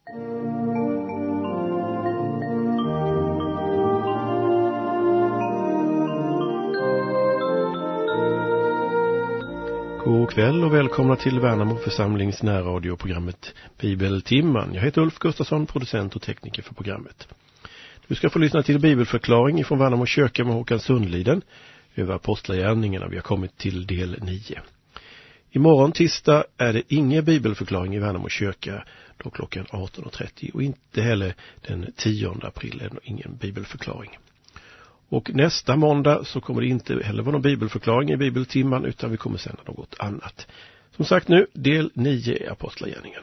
God kväll och välkomna till Värnamo församlings närradioprogrammet Bibeltimman. Jag heter Ulf Gustafsson, producent och tekniker för programmet. Du ska få lyssna till bibelförklaring från Värnamo kyrka med Håkan Sundliden över apostlagärningarna. Vi har kommit till del 9. Imorgon tisdag är det ingen bibelförklaring i Värnamo kyrka, då klockan 18.30, och inte heller den 10 april är det ingen bibelförklaring. Och nästa måndag så kommer det inte heller vara någon bibelförklaring i bibeltimman, utan vi kommer sända något annat. Som sagt nu, del 9 i apostlagärningarna.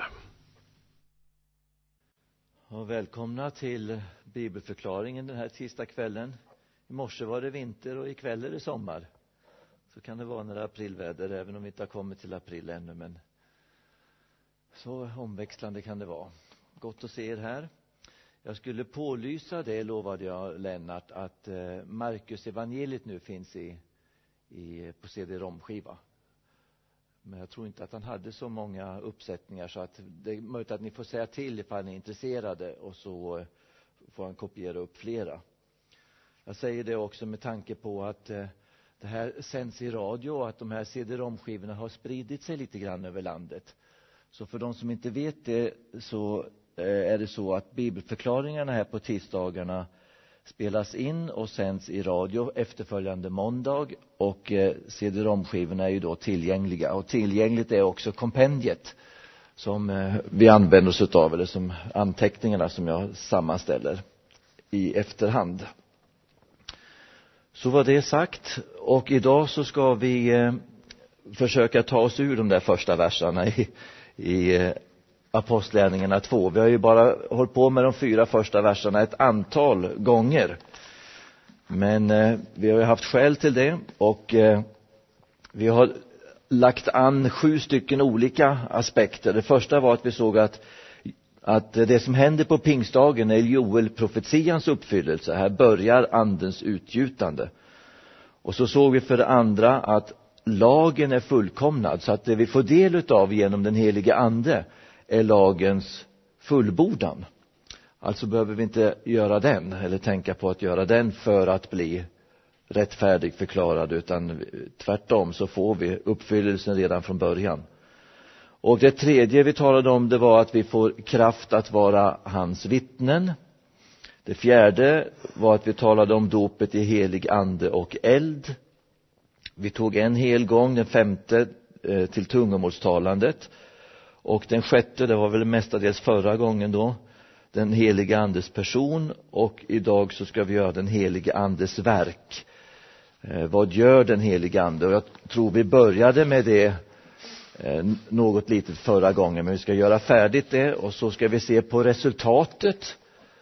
Och välkomna till bibelförklaringen den här tisdagskvällen. I morse var det vinter och ikväll är det sommar. Så kan det vara några aprilväder, även om vi inte har kommit till april ännu. Men så omväxlande kan det vara. Gott att se er här. Jag skulle pålysa det, lovade jag Lennart, att Markus evangeliet nu finns på CD-ROM-skiva. Men jag tror inte att han hade så många uppsättningar, så att det är möjligt att ni får säga till ifall ni är intresserade, och så får han kopiera upp flera. Jag säger det också med tanke på att det här sänds i radio och att de här CD-ROM-skivorna har spridit sig lite grann över landet. Så för de som inte vet det, så är det så att bibelförklaringarna här på tisdagarna spelas in och sänds i radio efterföljande måndag, och CD-ROM-skivorna är ju då tillgängliga, och tillgängligt är också kompendiet som vi använder oss utav, eller som anteckningarna som jag sammanställer i efterhand. Så var det sagt, och idag så ska vi försöka ta oss ur de där första verserna i apostlagärningarna 2. Vi har ju bara hållit på med de 4 första verserna ett antal gånger. Men vi har ju haft skäl till det, och vi har lagt an 7 stycken olika aspekter. Det första var att vi såg att det som händer på pingstdagen är Joel-profetians uppfyllelse. Här börjar andens utgjutande. Och så såg vi för det andra att lagen är fullkomnad, så att det vi får del utav genom den helige ande är lagens fullbordan. Alltså behöver vi inte göra den eller tänka på att göra den för att bli rättfärdig förklarad, utan tvärtom så får vi uppfyllelsen redan från början. Och det tredje vi talade om, det var att vi får kraft att vara hans vittnen. Det fjärde var att vi talade om dopet i helig ande och eld. Vi tog en hel gång, den 5:e, till tungomålstalandet. Och den 6:e, det var väl mestadels förra gången då, den heliga andes person. Och idag så ska vi göra den heliga andes verk. Vad gör den heliga ande? Och jag tror vi började med det något litet förra gången, men vi ska göra färdigt det, och så ska vi se på resultatet,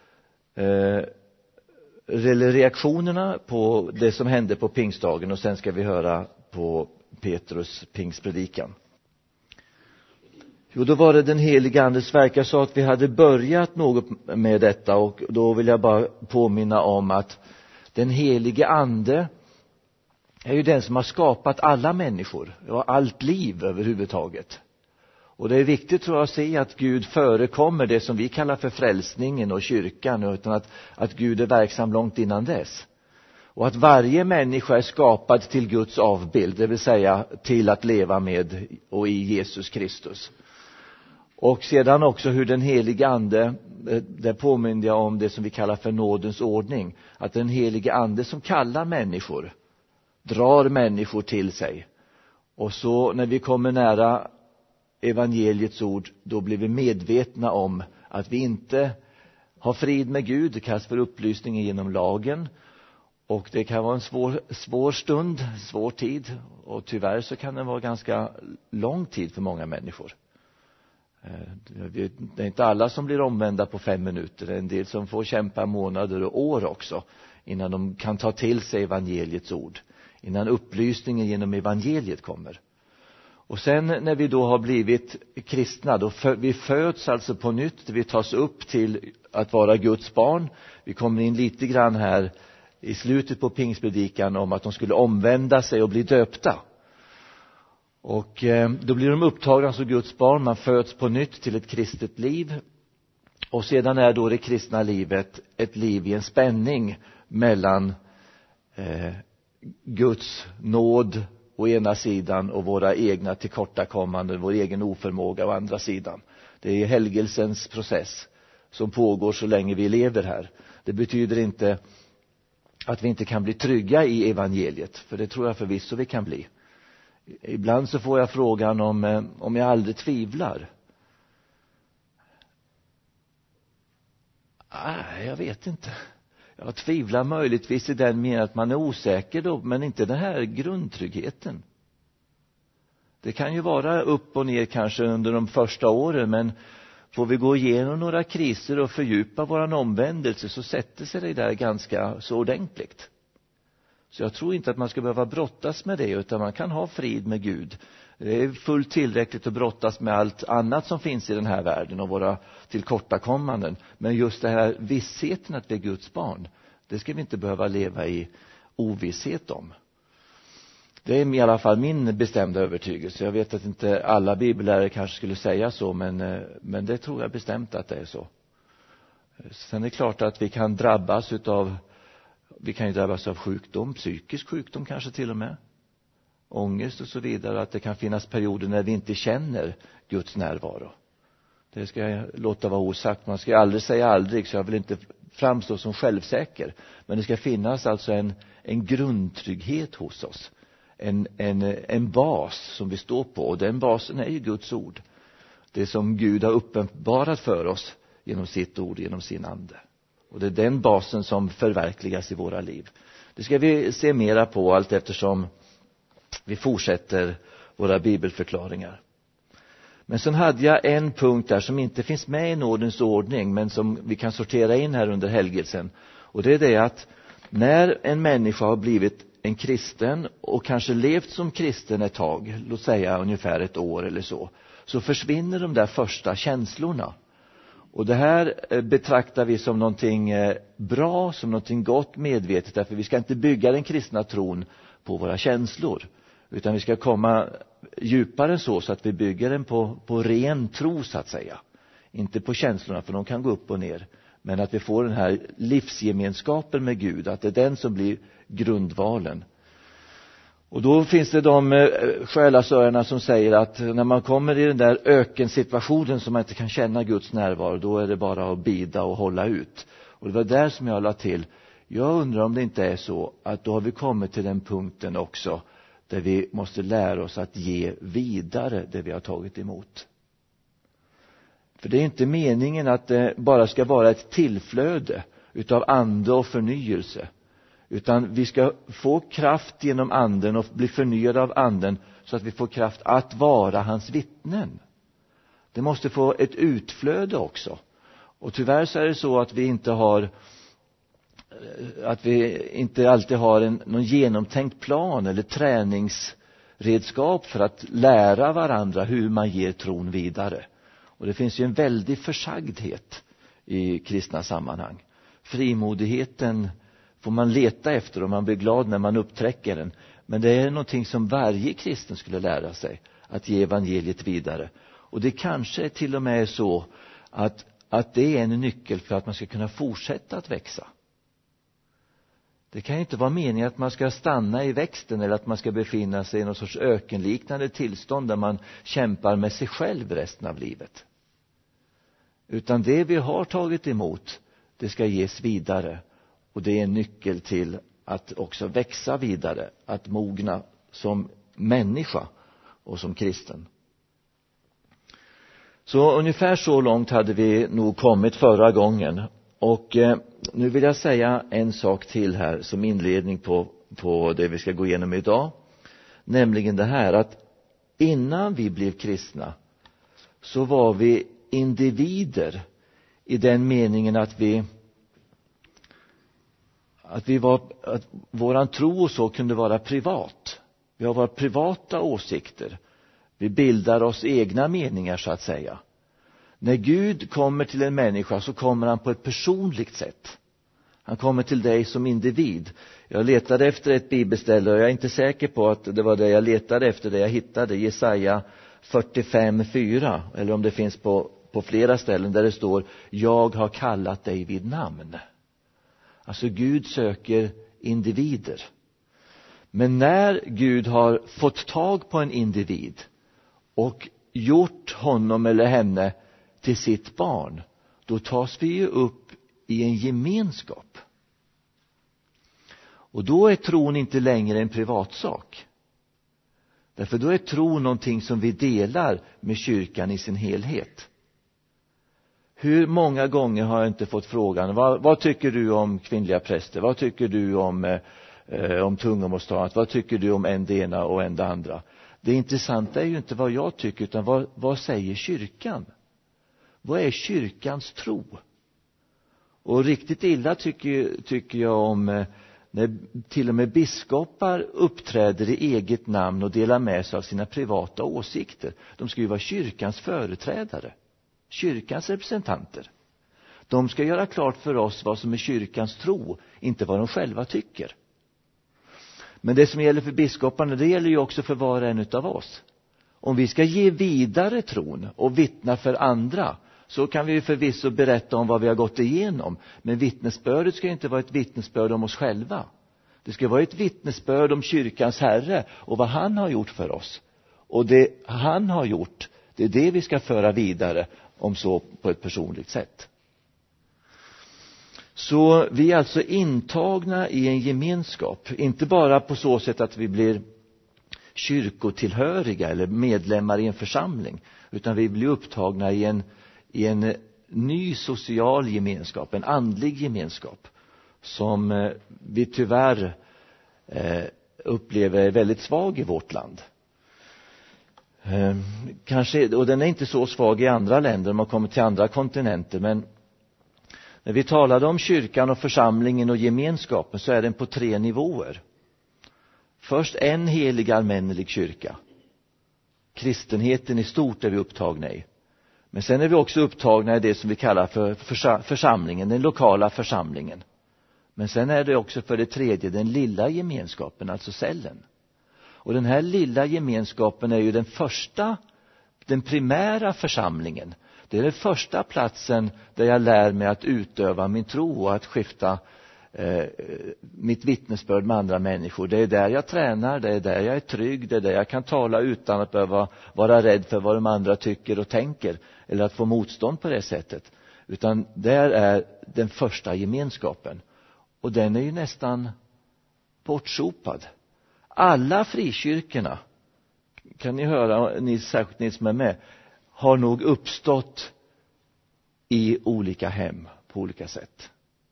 eller reaktionerna på det som hände på pingstdagen, och sen ska vi höra på Petrus pingstpredikan. Jo, då var det den heliga andes verk. Jag sa att vi hade börjat något med detta, och då vill jag bara påminna om att den heliga ande är ju den som har skapat alla människor och allt liv överhuvudtaget. Och det är viktigt, tror jag, att se att Gud förekommer det som vi kallar för frälsningen och kyrkan, utan att Gud är verksam långt innan dess. Och att varje människa är skapad till Guds avbild, det vill säga till att leva med och i Jesus Kristus. Och sedan också hur den heliga ande, där påminner jag om det som vi kallar för nådens ordning. Att den heliga ande som kallar människor drar människor till sig. Och så när vi kommer nära evangeliets ord, då blir vi medvetna om att vi inte har frid med Gud. Det kallas för upplysningen genom lagen. Och det kan vara en svår stund, svår tid. Och tyvärr så kan det vara ganska lång tid för många människor. Det är inte alla som blir omvända på 5 minuter. Det är en del som får kämpa månader och år också innan de kan ta till sig evangeliets ord. Innan upplysningen genom evangeliet kommer. Och sen när vi då har blivit kristna, då vi föds alltså på nytt. Vi tas upp till att vara Guds barn. Vi kommer in lite grann här i slutet på pingstpredikan om att de skulle omvända sig och bli döpta. Och då blir de upptagna som Guds barn. Man föds på nytt till ett kristet liv. Och sedan är då det kristna livet ett liv i en spänning mellan Guds nåd å ena sidan och våra egna tillkortakommanden, vår egen oförmåga å andra sidan. Det är helgelsens process som pågår så länge vi lever här. Det betyder inte att vi inte kan bli trygga i evangeliet, för det tror jag förvisso vi kan bli. Ibland så får jag frågan om jag aldrig tvivlar. Nej, jag vet inte. Jag tvivlar möjligtvis i den meningen att man är osäker då, men inte den här grundtryggheten. Det kan ju vara upp och ner kanske under de första åren, men får vi gå igenom några kriser och fördjupa våran omvändelse så sätter sig det där ganska så ordentligt. Så jag tror inte att man ska behöva brottas med det, utan man kan ha frid med Gud. Det är fullt tillräckligt att brottas med allt annat som finns i den här världen och våra tillkortakommanden. Men just det här vissheten att vi är Guds barn, det ska vi inte behöva leva i ovisshet om. Det är i alla fall min bestämda övertygelse. Jag vet att inte alla bibellärare kanske skulle säga så, men det tror jag bestämt att det är så. Sen är det klart att vi kan drabbas av sjukdom, psykisk sjukdom kanske till och med, ångest och så vidare, att det kan finnas perioder när vi inte känner Guds närvaro. Det ska jag låta vara osagt. Man ska aldrig säga aldrig, så jag vill inte framstå som självsäker. Men det ska finnas alltså en grundtrygghet hos oss. En bas som vi står på, och den basen är ju Guds ord. Det som Gud har uppenbarat för oss genom sitt ord, genom sin ande. Och det är den basen som förverkligas i våra liv. Det ska vi se mera på allt eftersom vi fortsätter våra bibelförklaringar. Men sen hade jag en punkt där som inte finns med i nådens ordning, men som vi kan sortera in här under helgelsen. Och det är det att när en människa har blivit en kristen och kanske levt som kristen ett tag, låt säga ungefär ett år eller så försvinner de där första känslorna. Och det här betraktar vi som någonting bra, som någonting gott medvetet, därför vi ska inte bygga den kristna tron på våra känslor, utan vi ska komma djupare så att vi bygger den på ren tro så att säga. Inte på känslorna, för de kan gå upp och ner, men att vi får den här livsgemenskapen med Gud, att det är den som blir grundvalen. Och då finns det de själasörjarna som säger att när man kommer i den där ökensituationen som man inte kan känna Guds närvaro, då är det bara att bida och hålla ut. Och det var där som jag la till, jag undrar om det inte är så att då har vi kommit till den punkten också där vi måste lära oss att ge vidare det vi har tagit emot. För det är inte meningen att det bara ska vara ett tillflöde utav ande och förnyelse, utan vi ska få kraft genom anden och bli förnyade av anden så att vi får kraft att vara hans vittnen. Det måste få ett utflöde också. Och tyvärr så är det så att vi inte alltid har någon genomtänkt plan eller träningsredskap för att lära varandra hur man ger tron vidare. Och det finns ju en väldig försagdhet i kristna sammanhang. Frimodigheten får man leta efter och man blir glad när man upptäcker den. Men det är någonting som varje kristen skulle lära sig, att ge evangeliet vidare. Och det kanske till och med är så att det är en nyckel för att man ska kunna fortsätta att växa. Det kan ju inte vara meningen att man ska stanna i växten eller att man ska befinna sig i någon sorts ökenliknande tillstånd där man kämpar med sig själv resten av livet. Utan det vi har tagit emot, det ska ges vidare. Och det är en nyckel till att också växa vidare, att mogna som människa och som kristen. Så ungefär så långt hade vi nog kommit förra gången. Och nu vill jag säga en sak till här som inledning på det vi ska gå igenom idag. Nämligen det här att innan vi blev kristna så var vi individer i den meningen att våran tro och så kunde vara privat. Vi har våra privata åsikter. Vi bildar oss egna meningar så att säga. När Gud kommer till en människa så kommer han på ett personligt sätt. Han kommer till dig som individ. Jag letade efter ett bibelställe och jag är inte säker på att det var det jag letade efter, det jag hittade. Jesaja 45:4, eller om det finns på flera ställen där det står: jag har kallat dig vid namn. Alltså Gud söker individer. Men när Gud har fått tag på en individ och gjort honom eller henne till sitt barn, då tas vi ju upp i en gemenskap. Och då är tron inte längre en privatsak. Därför då är tron någonting som vi delar med kyrkan i sin helhet. Hur många gånger har jag inte fått frågan: vad tycker du om kvinnliga präster? Vad tycker du om tungomålstalet? Vad tycker du om en det ena och en det andra? Det intressanta är ju inte vad jag tycker, utan vad säger kyrkan? Vad är kyrkans tro? Och riktigt illa tycker jag om när till och med biskopar uppträder i eget namn och delar med sig av sina privata åsikter. De ska ju vara kyrkans företrädare, kyrkans representanter. De ska göra klart för oss vad som är kyrkans tro, inte vad de själva tycker. Men det som gäller för biskoparna, det gäller ju också för var och en av oss. Om vi ska ge vidare tron och vittna för andra, så kan vi ju förvisso berätta om vad vi har gått igenom. Men vittnesbördet ska inte vara ett vittnesbörd om oss själva. Det ska vara ett vittnesbörd om kyrkans Herre och vad han har gjort för oss. Och det han har gjort, det är det vi ska föra vidare, om så på ett personligt sätt. Så vi är alltså intagna i en gemenskap. Inte bara på så sätt att vi blir kyrkotillhöriga eller medlemmar i en församling, utan vi blir upptagna i en ny social gemenskap, en andlig gemenskap, som vi tyvärr upplever är väldigt svag i vårt land. Kanske, och den är inte så svag i andra länder om man kommer till andra kontinenter, men när vi talade om kyrkan och församlingen och gemenskapen, så är den på 3 nivåer. Först en helig allmännelig kyrka. Kristenheten i stort är vi upptagna i. Men sen är vi också upptagna i det som vi kallar för församlingen, den lokala församlingen. Men sen är det också för det tredje den lilla gemenskapen, alltså cellen. Och den här lilla gemenskapen är ju den primära församlingen. Det är den första platsen där jag lär mig att utöva min tro och att skifta mitt vittnesbörd med andra människor. Det är där jag tränar, det är där jag är trygg, det är där jag kan tala utan att behöva vara rädd för vad de andra tycker och tänker, eller att få motstånd på det sättet. Utan där är den första gemenskapen. Och den är ju nästan bortsopad. Alla frikyrkorna, kan ni höra, särskilt ni som är med, har nog uppstått i olika hem på olika sätt.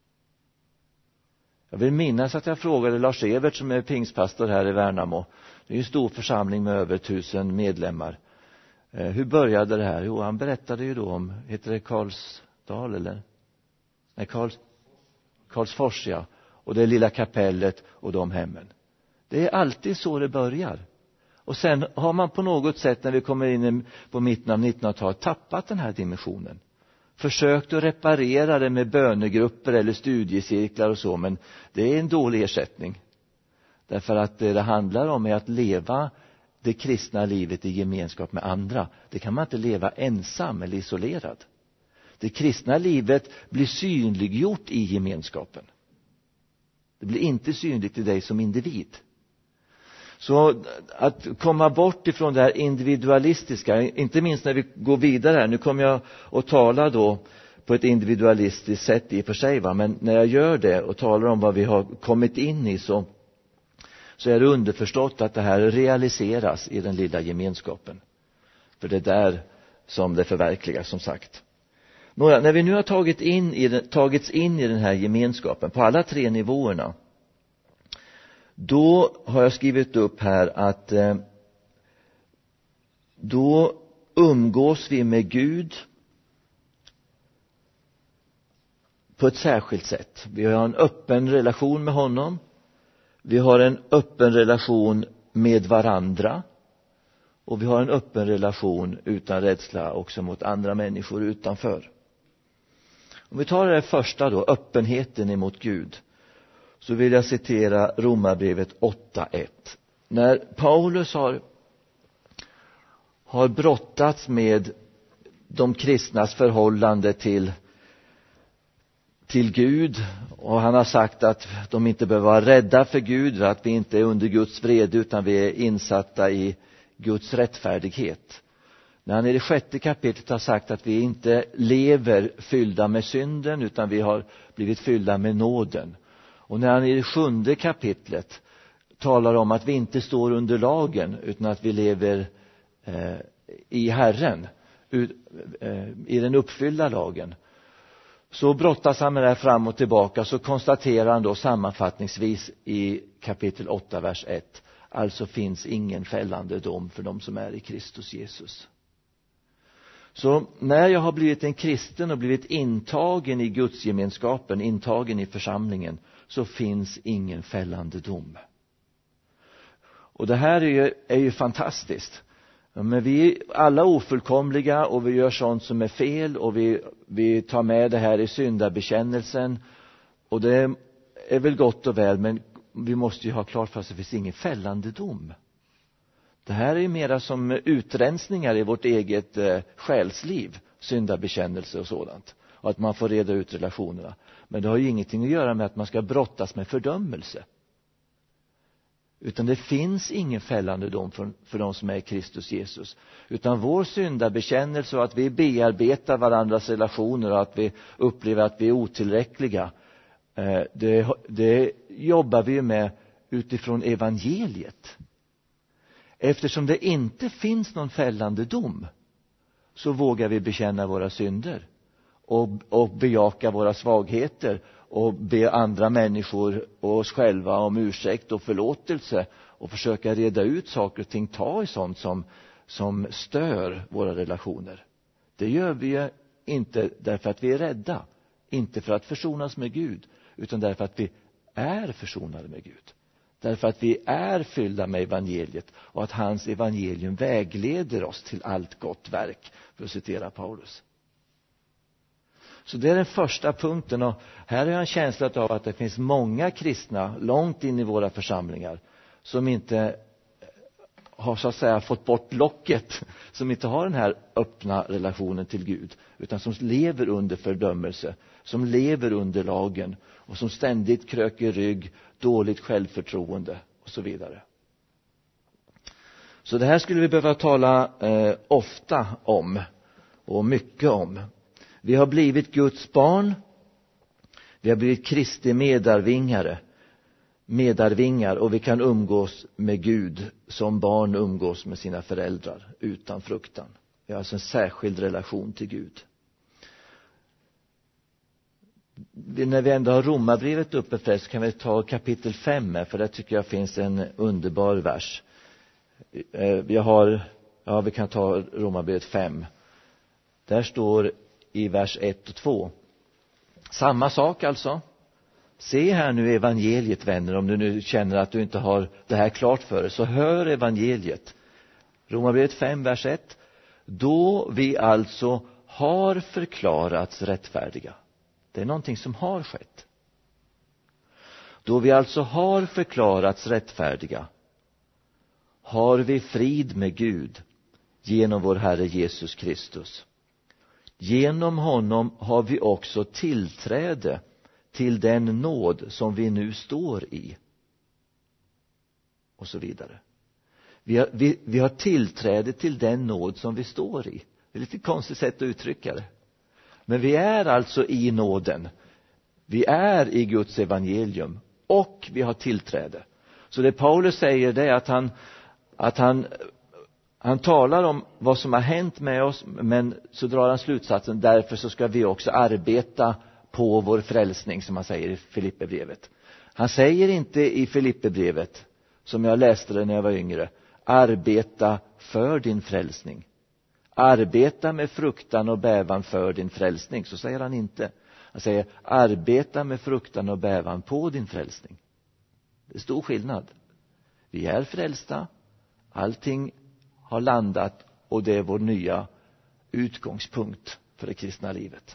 Jag vill minnas att jag frågade Lars Evert, som är pingstpastor här i Värnamo. Det är en stor församling med över 1000 medlemmar. Hur började det här? Jo, han berättade ju då om, heter det Karlsdal eller? Nej, Karlsfors, ja. Och det lilla kapellet och de hemmen. Det är alltid så det börjar. Och sen har man på något sätt, när vi kommer in på mitten av 1900-talet, tappat den här dimensionen. Försökt att reparera det med bönegrupper eller studiecirklar och så, men det är en dålig ersättning. Därför att det handlar om är att leva det kristna livet i gemenskap med andra. Det kan man inte leva ensam eller isolerad. Det kristna livet blir synliggjort i gemenskapen. Det blir inte synligt i dig som individ. Så att komma bort ifrån det här individualistiska, inte minst när vi går vidare här. Nu kommer jag att tala då på ett individualistiskt sätt i och för sig, va? Men när jag gör det och talar om vad vi har kommit in i, så är det underförstått att det här realiseras i den lilla gemenskapen. För det är där som det förverkligas, som sagt. När vi nu har tagits in i den här gemenskapen på alla 3 nivåerna, då har jag skrivit upp här att då umgås vi med Gud på ett särskilt sätt. Vi har en öppen relation med honom. Vi har en öppen relation med varandra. Och vi har en öppen relation utan rädsla också mot andra människor utanför. Om vi tar det första då, öppenheten emot Gud, så vill jag citera Romarbrevet 8:1. När Paulus har brottats med de kristnas förhållande till Gud, och han har sagt att de inte behöver vara rädda för Gud, att vi inte är under Guds vrede utan vi är insatta i Guds rättfärdighet. När han i det 6:e kapitlet har sagt att vi inte lever fyllda med synden utan vi har blivit fyllda med nåden. Och när han i det 7:e kapitlet talar om att vi inte står under lagen utan att vi lever i Herren, i den uppfyllda lagen, så brottas han med det här fram och tillbaka. Så konstaterar han då sammanfattningsvis i kapitel 8 vers 1: alltså finns ingen fällande dom för de som är i Kristus Jesus. Så när jag har blivit en kristen och blivit intagen i Guds gemenskapen, intagen i församlingen, så finns ingen fällande dom. Och det här är ju fantastiskt. Men vi är alla ofullkomliga och vi gör sånt som är fel, och vi tar med det här i syndabekännelsen, och det är väl gott och väl, men vi måste ju ha klart för oss att det finns ingen fällande dom. Det här är ju mera som utrensningar i vårt eget själsliv, syndabekännelse och sådant, och att man får reda ut relationerna. Men det har ju ingenting att göra med att man ska brottas med fördömelse. Utan det finns ingen fällande dom för de som är i Kristus Jesus. Utan vår syndabekännelse och att vi bearbetar varandras relationer och att vi upplever att vi är otillräckliga, det jobbar vi med utifrån evangeliet. Eftersom det inte finns någon fällande dom, så vågar vi bekänna våra synder och bejaka våra svagheter och be andra människor och oss själva om ursäkt och förlåtelse och försöka reda ut saker och ting, ta i sånt som stör våra relationer. Det gör vi inte därför att vi är rädda, inte för att försonas med Gud, utan därför att vi är försonade med Gud. Därför att vi är fyllda med evangeliet och att hans evangelium vägleder oss till allt gott verk, för att citera Paulus. Så det är den första punkten, och här har jag en känsla av att det finns många kristna långt in i våra församlingar som inte har så att säga fått bort locket, som inte har den här öppna relationen till Gud, utan som lever under fördömelse, som lever under lagen och som ständigt kröker rygg, dåligt självförtroende och så vidare. Så det här skulle vi behöva tala ofta om och mycket om. Vi har blivit Guds barn. Vi har blivit Kristi medarvingar, och vi kan umgås med Gud som barn umgås med sina föräldrar utan fruktan. Vi har alltså en särskild relation till Gud. När vi ändå har Romarbrevet uppe för så kan vi ta kapitel 5 här, för där tycker jag finns en underbar vers. Vi kan ta Romarbrevet 5. Där står i vers 1 och 2 samma sak alltså. Se här nu evangeliet, vänner, om du nu känner att du inte har det här klart för dig, så hör evangeliet. Romarbrevet 5 vers 1: då vi alltså har förklarats rättfärdiga. Det är någonting som har skett. Då vi alltså har förklarats rättfärdiga, har vi frid med Gud genom vår Herre Jesus Kristus. Genom honom har vi också tillträde till den nåd som vi nu står i. Och så vidare. Vi har tillträde till den nåd som vi står i. Det är lite konstigt sätt att uttrycka det. Men vi är alltså i nåden. Vi är i Guds evangelium och vi har tillträde. Så det Paulus säger, det är att han talar om vad som har hänt med oss, men så drar han slutsatsen: därför så ska vi också arbeta på vår frälsning, som han säger i Filipperbrevet. Han säger inte i Filipperbrevet, som jag läste det när jag var yngre, arbeta för din frälsning. Arbeta med fruktan och bävan för din frälsning. Så säger han inte. Han säger arbeta med fruktan och bävan på din frälsning. Det är stor skillnad. Vi är frälsta. Allting har landat, och det är vår nya utgångspunkt för det kristna livet.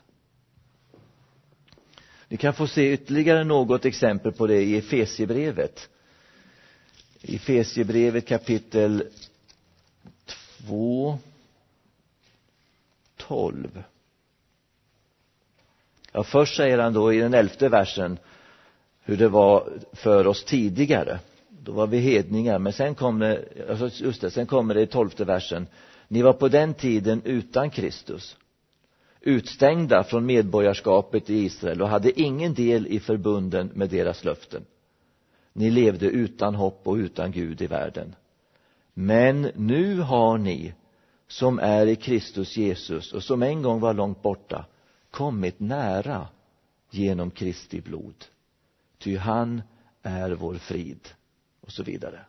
Ni kan få se ytterligare något exempel på det i Efesierbrevet. I Efesierbrevet kapitel 2 12. Ja, först säger han då i den 11:e versen hur det var för oss tidigare. Då var vi hedningar, men sen kommer det i 12:e versen. Ni var på den tiden utan Kristus, utstängda från medborgarskapet i Israel och hade ingen del i förbunden med deras löften. Ni levde utan hopp och utan Gud i världen. Men nu har ni, som är i Kristus Jesus och som en gång var långt borta, kommit nära genom Kristi blod. Ty han är vår frid. Och så vidare.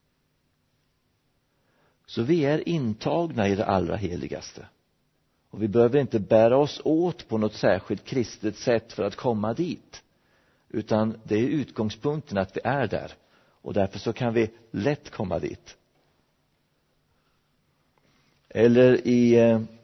Så vi är intagna i det allra heligaste. Och vi behöver inte bära oss åt på något särskilt kristet sätt för att komma dit. Utan det är utgångspunkten att vi är där. Och därför så kan vi lätt komma dit. Eller i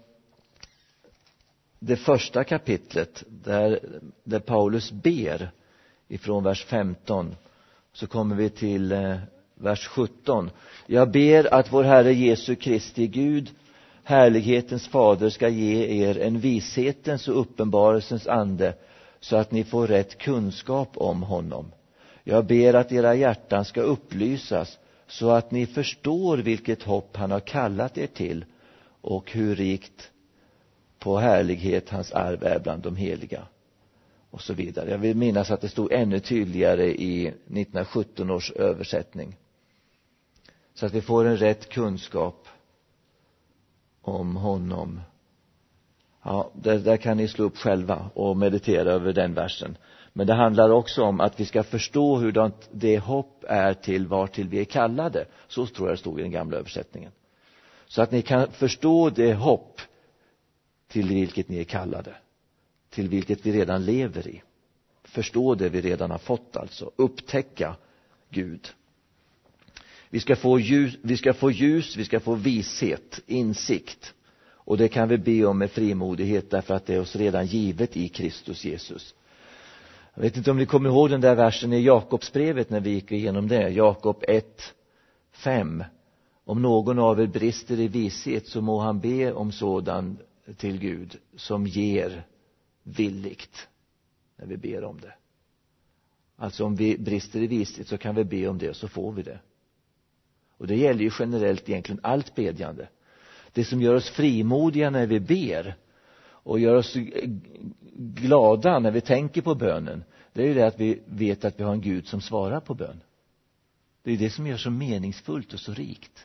det första kapitlet där Paulus ber ifrån vers 15, så kommer vi till vers 17. Jag ber att vår Herre Jesu Kristi Gud, härlighetens fader, ska ge er en vishetens och uppenbarelsens ande, så att ni får rätt kunskap om honom. Jag ber att era hjärtan ska upplysas, så att ni förstår vilket hopp han har kallat er till och hur rikt på härlighet hans arv är bland de heliga. Och så vidare. Jag vill minnas att det stod ännu tydligare i 1917 års översättning. Så att vi får en rätt kunskap om honom. Ja, där kan ni slå upp själva och meditera över den versen. Men det handlar också om att vi ska förstå hur det hopp är till vartill vi är kallade. Så tror jag det stod i den gamla översättningen. Så att ni kan förstå det hopp till vilket ni är kallade. Till vilket vi redan lever i. Förstå det vi redan har fått alltså. Upptäcka Gud. Vi ska få ljus, vi ska få vishet, insikt. Och det kan vi be om med frimodighet, därför att det är oss redan givet i Kristus Jesus. Jag vet inte om ni kommer ihåg den där versen i Jakobsbrevet när vi gick igenom det. Jakob 1:5. Om någon av er brister i vishet, så må han be om sådan till Gud som ger villigt när vi ber om det. Alltså om vi brister i vishet, så kan vi be om det och så får vi det. Och det gäller ju generellt egentligen allt bedjande. Det som gör oss frimodiga när vi ber och gör oss glada när vi tänker på bönen, det är ju det att vi vet att vi har en Gud som svarar på bön. Det är det som gör så meningsfullt och så rikt.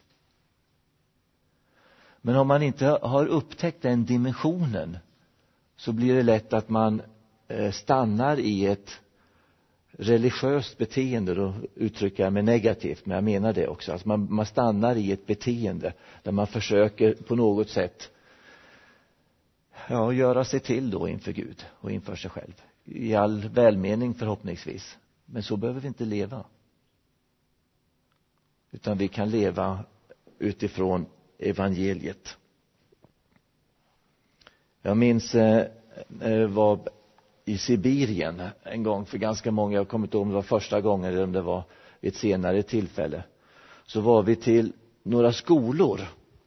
Men om man inte har upptäckt den dimensionen, så blir det lätt att man stannar i ett religiöst beteende. Då uttrycker jag mig negativt, men jag menar det också. Alltså man stannar i ett beteende där man försöker på något sätt göra sig till då inför Gud och inför sig själv. I all välmening förhoppningsvis. Men så behöver vi inte leva. Utan vi kan leva utifrån evangeliet. Jag minns var i Sibirien en gång för ganska många, jag kommer inte ihåg om det var första gången eller om det var vid ett senare tillfälle. Så var vi till några skolor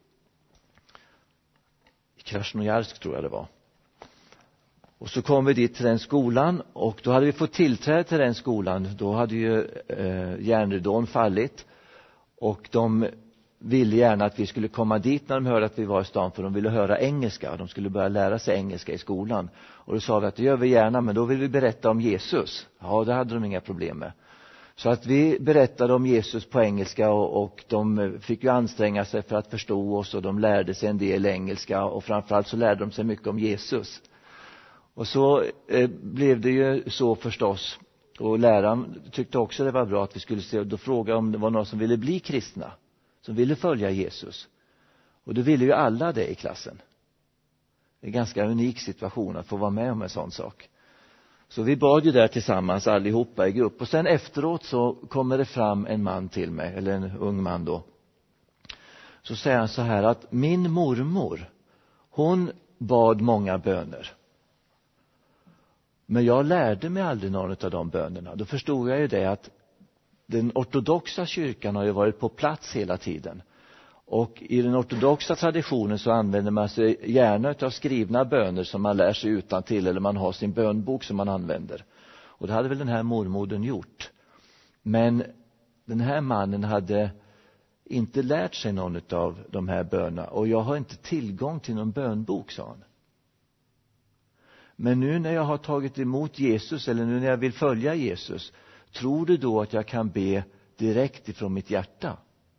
i Krasnojarsk tror jag det var. Och så kom vi dit till den skolan, och då hade vi fått tillträde till den skolan. Då hade ju järnridån fallit, och de ville gärna att vi skulle komma dit när de hörde att vi var i stan, för de ville höra engelska. De skulle börja lära sig engelska i skolan. Och då sa vi att det gör vi gärna, men då vill vi berätta om Jesus. Ja, det hade de inga problem med. Så att vi berättade om Jesus på engelska, och de fick ju anstränga sig för att förstå oss, och de lärde sig en del engelska, och framförallt så lärde de sig mycket om Jesus. Och så blev det ju så förstås. Och läraren tyckte också det var bra att vi skulle se, och då frågade om det var någon som ville bli kristna, som ville följa Jesus. Och då ville ju alla det i klassen. Det är en ganska unik situation att få vara med om en sån sak. Så vi bad ju där tillsammans allihopa i grupp. Och sen efteråt så kommer det fram en man till mig, eller en ung man då. Så säger han så här att min mormor, hon bad många böner. Men jag lärde mig aldrig någon av de bönerna. Då förstod jag ju det att den ortodoxa kyrkan har ju varit på plats hela tiden. Och i den ortodoxa traditionen så använder man sig gärna av skrivna böner som man lär sig utantill, eller man har sin bönbok som man använder. Och det hade väl den här mormodern gjort. Men den här mannen hade inte lärt sig någon av de här bönerna. Och jag har inte tillgång till någon bönbok, sa han. Men nu när jag har tagit emot Jesus, eller nu när jag vill följa Jesus, tror du då att jag kan be direkt ifrån mitt hjärta?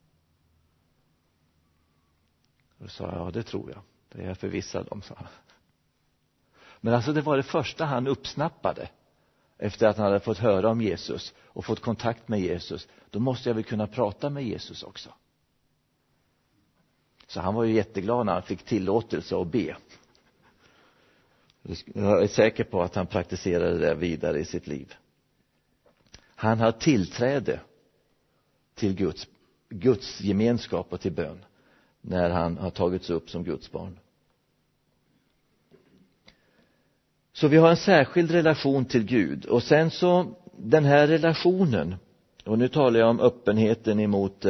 Och då sa jag, ja, det tror jag. Det är jag förvissad om, sa han. Men alltså det var det första han uppsnappade efter att han hade fått höra om Jesus och fått kontakt med Jesus. Då måste jag väl kunna prata med Jesus också. Så han var ju jätteglad när han fick tillåtelse att be. Jag är säker på att han praktiserade det vidare i sitt liv. Han har tillträde till Guds gemenskap och till bön när han har tagits upp som Guds barn. Så vi har en särskild relation till Gud. Och sen så den här relationen, och nu talar jag om öppenheten emot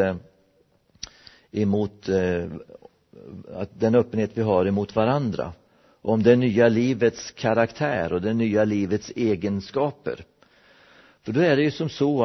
att den öppenhet vi har emot varandra, om det nya livets karaktär och det nya livets egenskaper. För då är det ju som så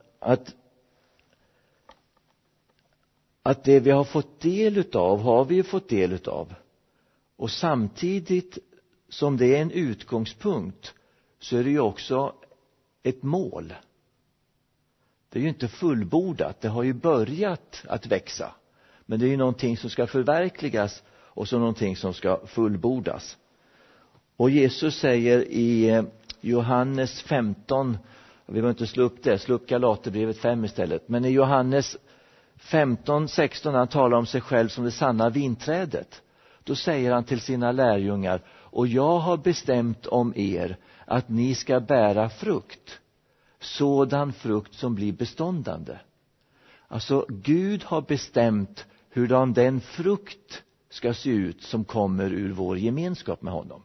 att det vi har fått del utav har vi ju fått del utav. Och samtidigt som det är en utgångspunkt så är det ju också ett mål. Det är ju inte fullbordat, det har ju börjat att växa. Men det är ju någonting som ska förverkligas och så någonting som ska fullbordas. Och Jesus säger i Johannes 15, vi behöver inte slå upp Galaterbrevet 5 istället. Men i Johannes 15:16 han talar om sig själv som det sanna vinträdet. Då säger han till sina lärjungar, och jag har bestämt om er att ni ska bära frukt. Sådan frukt som blir beståndande. Alltså Gud har bestämt hurdan den frukt ska se ut som kommer ur vår gemenskap med honom.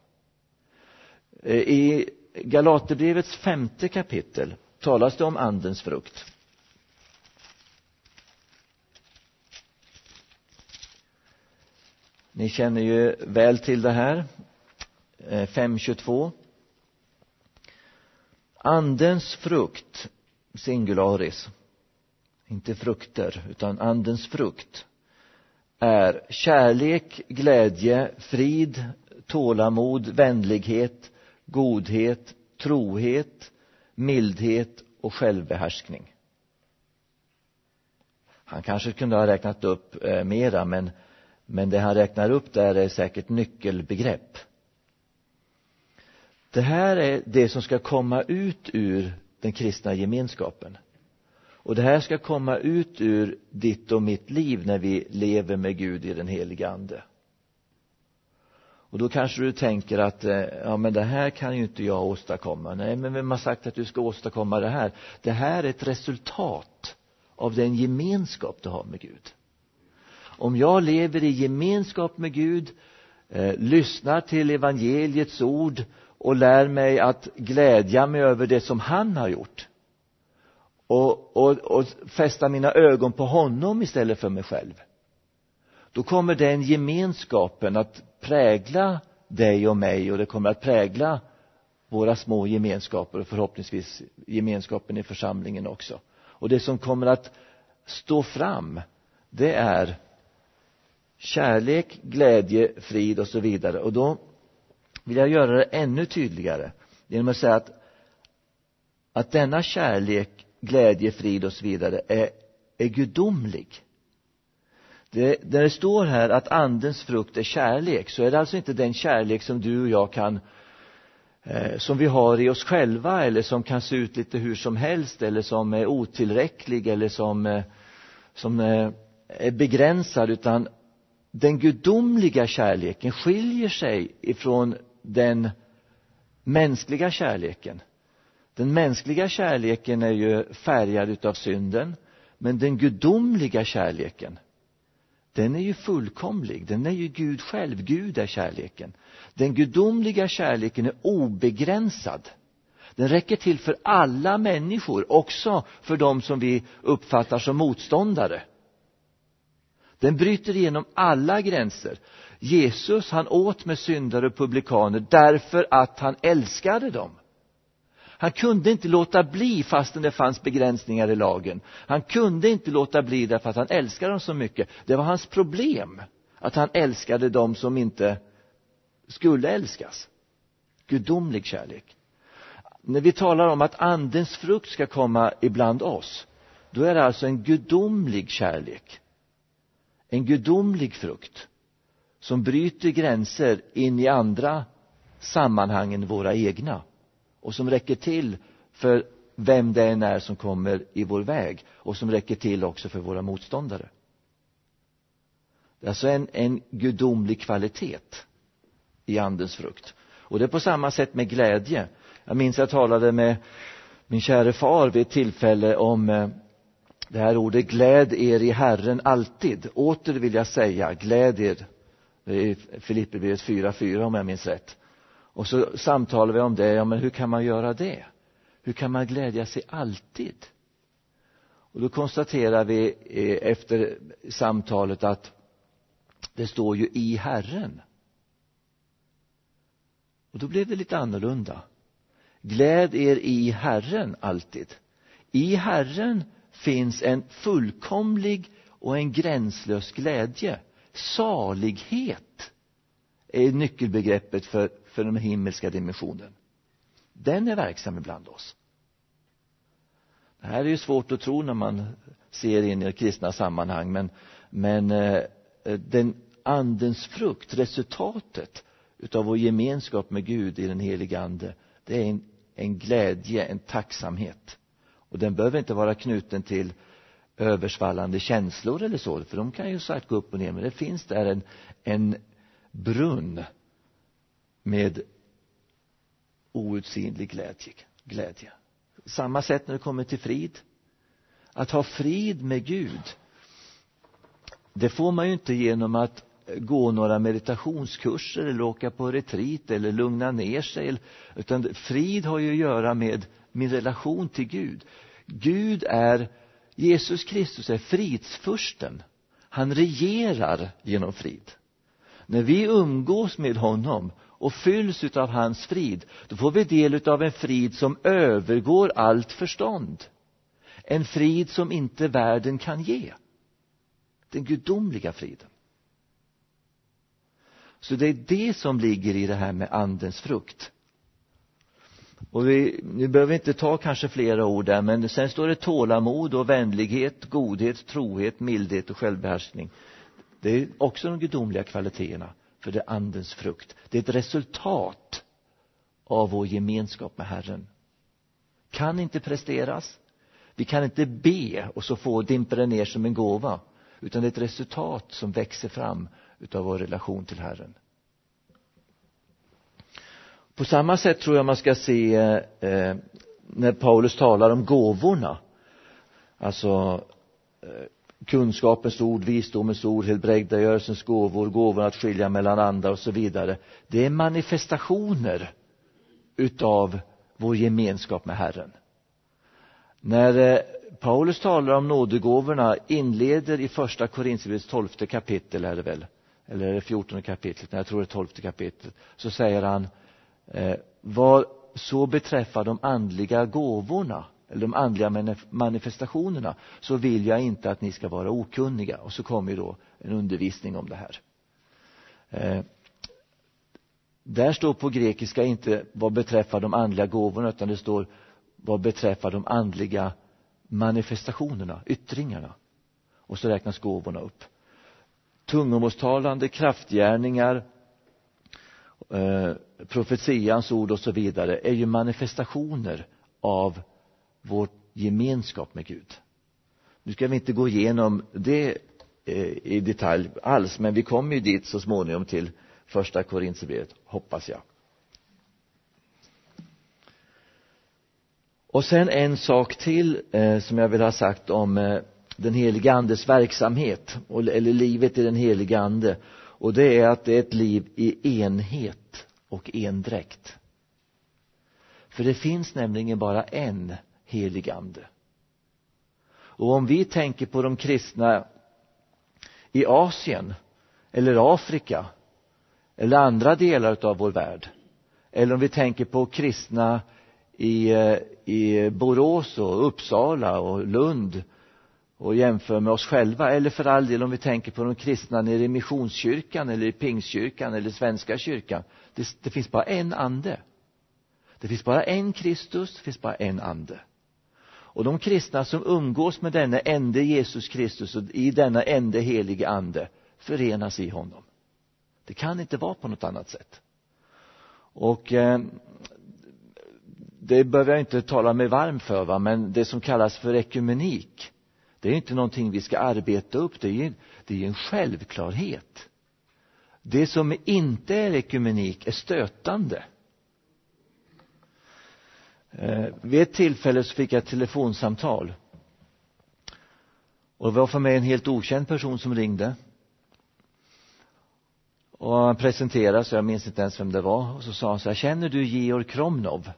I Galaterbrevets 5:e kapitel talas det om andens frukt. Ni känner ju väl till det här. 5:22. Andens frukt, singularis, inte frukter utan andens frukt, är kärlek, glädje, frid, tålamod, vänlighet, godhet, trohet, mildhet och självbehärskning. Han kanske kunde ha räknat upp mera, men det han räknar upp där är säkert nyckelbegrepp. Det här är det som ska komma ut ur den kristna gemenskapen. Och det här ska komma ut ur ditt och mitt liv när vi lever med Gud i den heliga ande. Och då kanske du tänker att ja, men det här kan ju inte jag åstadkomma. Nej, men vem har sagt att du ska åstadkomma det här? Det här är ett resultat av den gemenskap du har med Gud. Om jag lever i gemenskap med Gud, lyssnar till evangeliets ord och lär mig att glädja mig över det som han har gjort och fästa mina ögon på honom istället för mig själv, då kommer den gemenskapen att prägla dig och mig, och det kommer att prägla våra små gemenskaper och förhoppningsvis gemenskapen i församlingen också. Och det som kommer att stå fram, det är kärlek, glädje, frid och så vidare. Och då vill jag göra det ännu tydligare genom att säga att denna kärlek, glädje, frid och så vidare är gudomlig. Där det står här att andens frukt är kärlek, så är det alltså inte den kärlek som du och jag kan som vi har i oss själva, eller som kan se ut lite hur som helst, eller som är otillräcklig, eller som är begränsad, utan den gudomliga kärleken skiljer sig ifrån den mänskliga kärleken. Den mänskliga kärleken är ju färgad utav synden, men den gudomliga kärleken, den är ju fullkomlig. Den är ju Gud själv. Gud är kärleken. Den gudomliga kärleken är obegränsad. Den räcker till för alla människor, också för dem som vi uppfattar som motståndare. Den bryter igenom alla gränser. Jesus, han åt med syndare och publikaner därför att han älskade dem. Han kunde inte låta bli fastän det fanns begränsningar i lagen. Han kunde inte låta bli därför att han älskade dem så mycket. Det var hans problem att han älskade dem som inte skulle älskas. Gudomlig kärlek. När vi talar om att andens frukt ska komma ibland oss, då är det alltså en gudomlig kärlek. En gudomlig frukt som bryter gränser in i andra sammanhang än våra egna. Och som räcker till för vem det än är som kommer i vår väg. Och som räcker till också för våra motståndare. Det är alltså en gudomlig kvalitet i andens frukt. Och det är på samma sätt med glädje. Jag minns jag talade med min kära far vid ett tillfälle om det här ordet: gläd er i Herren alltid. Åter vill jag säga, gläd er. I Filipperbrevet 4:4 om jag minns rätt. Och så samtalar vi om det. Ja, men hur kan man göra det? Hur kan man glädja sig alltid? Och då konstaterar vi efter samtalet att det står ju i Herren. Och då blev det lite annorlunda. Gläd er i Herren alltid. I Herren finns en fullkomlig och en gränslös glädje. Salighet är nyckelbegreppet för den himmelska dimensionen. Den är verksam ibland oss. Det här är ju svårt att tro när man ser in i kristna sammanhang. Men den andens frukt, resultatet utav vår gemenskap med Gud i den heliga ande, det är en glädje, en tacksamhet. Och den behöver inte vara knuten till översvallande känslor eller så, för de kan ju sagt gå upp och ner, men det finns där en brunn med outsinlig glädje. Samma sätt när det kommer till frid. Att ha frid med Gud, det får man ju inte genom att gå några meditationskurser eller åka på retreat eller lugna ner sig, utan frid har ju att göra med min relation till Gud. Jesus Kristus är fridsfursten. Han regerar genom frid. När vi umgås med honom och fylls av hans frid, då får vi del av en frid som övergår allt förstånd. En frid som inte världen kan ge. Den gudomliga friden. Så det är det som ligger i det här med andens frukt. Och nu behöver vi inte ta kanske flera ord där, men sen står det tålamod och vänlighet, godhet, trohet, mildhet och självbehärskning. Det är också de gudomliga kvaliteterna för det andens frukt. Det är ett resultat av vår gemenskap med Herren. Kan inte presteras. Vi kan inte be och så få dimpa det ner som en gåva, utan det är ett resultat som växer fram utav vår relation till Herren. På samma sätt tror jag man ska se när Paulus talar om gåvorna. Alltså kunskapens ord, visdomens ord, helbrägdagörelsens gåvor, gåvorna att skilja mellan andar och så vidare. Det är manifestationer utav vår gemenskap med Herren. När Paulus talar om nådegåvorna, inleder i första Korinthierbrevets 12:e kapitel är det väl, eller är det 14:e kapitlet, jag tror det är 12:e kapitlet, så säger han vad så beträffar de andliga gåvorna eller de andliga manifestationerna, så vill jag inte att ni ska vara okunniga. Och så kommer ju då en undervisning om det här. Där står på grekiska inte vad beträffar de andliga gåvorna, utan det står vad beträffar de andliga manifestationerna, yttringarna. Och så räknas gåvorna upp. Tungomålstalande, kraftgärningar, profetians ord och så vidare är ju manifestationer av vår gemenskap med Gud. Nu ska vi inte gå igenom det i detalj alls, men vi kommer ju dit så småningom till första Korinthierbrevet, hoppas jag. Och sen en sak till som jag vill ha sagt om den heliga andes verksamhet, eller livet i den heliga ande. Och det är att det är ett liv i enhet och endräkt. För det finns nämligen bara en helig ande. Och om vi tänker på de kristna i Asien eller Afrika eller andra delar av vår värld, eller om vi tänker på kristna i Borås och Uppsala och Lund och jämför med oss själva, eller för all del om vi tänker på de kristna nere i Missionskyrkan eller i Pingstkyrkan eller Svenska kyrkan. Det finns bara en ande. Det finns bara en Kristus, det finns bara en ande. Och de kristna som umgås med denna ende Jesus Kristus och i denna ende helige ande förenas i honom. Det kan inte vara på något annat sätt. Och det behöver jag inte tala mig varm för, va? Men det som kallas för ekumenik, det är inte någonting vi ska arbeta upp. Det är en självklarhet. Det som inte är ekumenik är stötande. Vid ett tillfälle så fick jag ett telefonsamtal. Och det var för mig en helt okänd person som ringde. Och han presenterade sig, jag minns inte ens vem det var. Och så sa han så här: känner du Georg Kromnov?